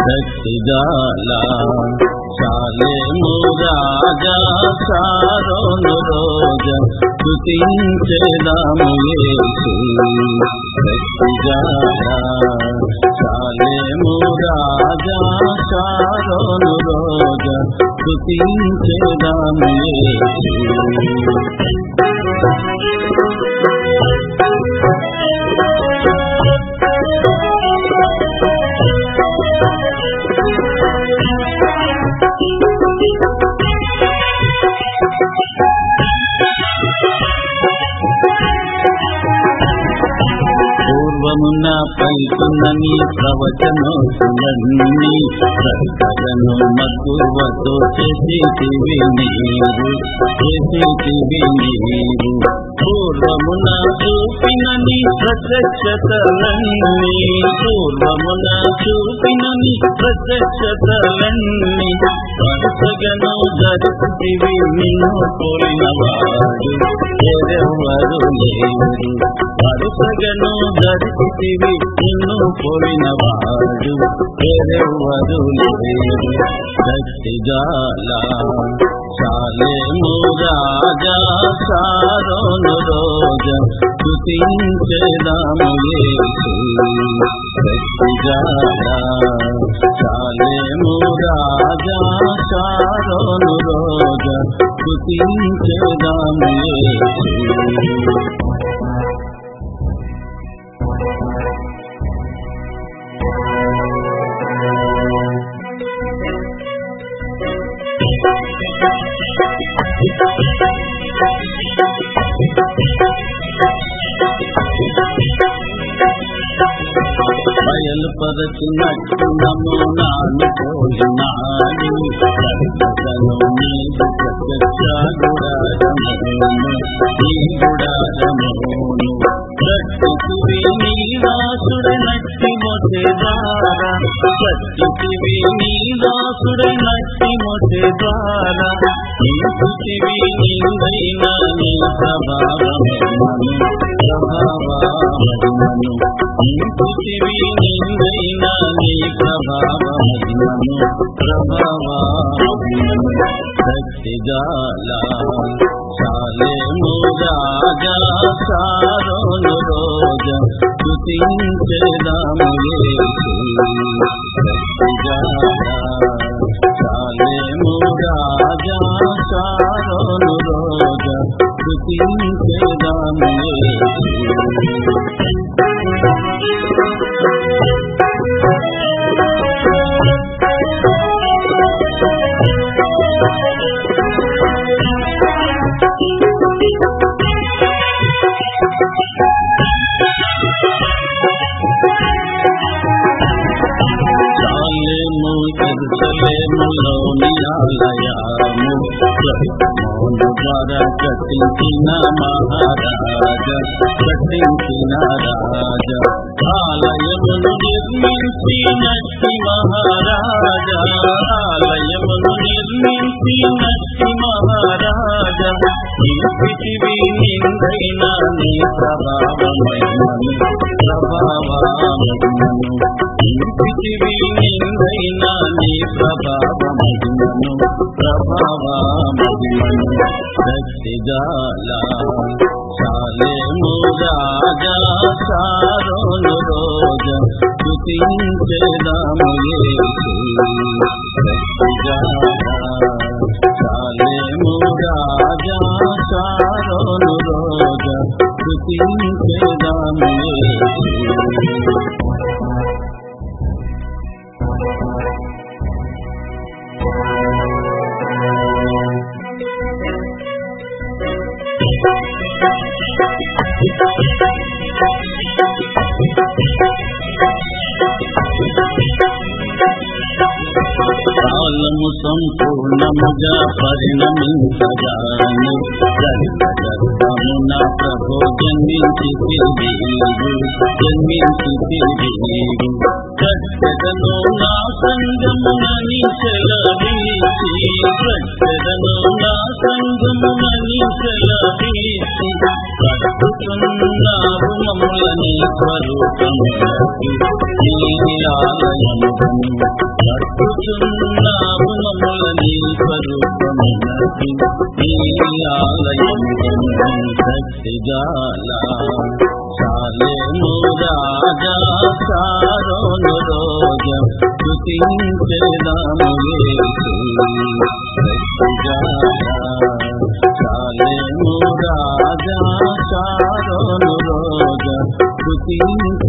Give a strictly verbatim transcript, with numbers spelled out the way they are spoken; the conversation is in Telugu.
శక్తిజాల చాలేము రాజా సారోను రోజ స్తుతించెదము యేసు. శక్తిజాల చాలేము రాజా సారోను రోజ స్తుతించెదము యేసు. పూర్వమున పలుకున్న నీ ప్రవచనోత్తులన్నీ ప్రకటను మక్కువతో చేసితివి నీవు, చేసితివి నీవు. పూర్వమున చూపిన నీ ప్రత్యక్షతలన్నీ, పూర్వమున చూపిన నీ ప్రత్యక్షతలన్నీ పరుసగను ధరిసితివి నిన్ను పోలినవాడు ఎవరు లేరు. పరుసగను ధరిసితివి నిన్ను పోలినవాడు ఎవరు లేరు. శక్తిజాల చాలేము రాజా సారోను రోజ స్తుతించెదము యేసు. శక్తిజాల చాలేము రాజా సారోను రోజ స్తుతించెదము యేసు. బయలుపరచినట్టు నమూనాను పోలినాడు కర్తను నీకు ప్రత్యక్షగుడారమోను, నీ గుడారమోను. ప్రకృతివి నీదాసుడనట్టి మొసెదార, ప్రకృతివి నీదాసుడనట్టి మొసెదార. నీకుతివి నిందైన నీ ప్రభావమహిమను, ప్రభావమహిమను. నీకుతివి నిందైన నీ ప్రభావమహిమను, ప్రభావమహిమను. శక్తిజాల చాలేము రాజా సారోను రోజ స్తుతించెదము యేసు. శక్తిజాల చాలేము రాజా సారోను రోజ స్తుతించెదము యేసు. చాలేము యెరూషలేములోని ఆలయము మౌను ద్వారా కట్టించిన మహారాజ, కట్టించిన రాజ. ఆలయమును నిర్మించినట్టి మహారాజ, ఆలయమును నిర్మించినట్టి మహారాజ. నీకుతివి నిందైన నీ ప్రభావమహిమను, ప్రభావమహిమను. నీకుతివి నిందైన నీ ప్రభావమహిమను, ప్రభావమహిమను. శక్తిజాల చాలేము రాజా సారోను రోజ స్తుతించెదము యేసు. శక్తిజాల చాలేము రాజా సారోను రోజ స్తుతించెదము యేసు. కాలము సంపూర్ణముగా పరిణమించగాను గర్భమున ప్రభు జన్మించితివి నీవు, జన్మించితివి నీవు. కట్టెదను నా సంగమునని సెలవీసి, కట్టెదను నా సంగమునని సెలవీసి. కట్టుకున్నావు మమ్ములని స్వరూపములకు నీ ఆలయమును, కొలుచున్నావు మమ్ముల నీ స్వరూపమునకు నీ ఆలయము శక్తిగాల చాలేము రాజా సారోను రోజా స్తుతించెదము యేసు శక్తిగాల చాలేము రాజా సారోను రోజా స్తుతించెదము